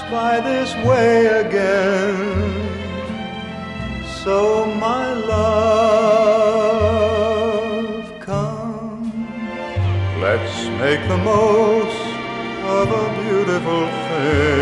by this way again. So my love, come, let's make the most of a beautiful thing.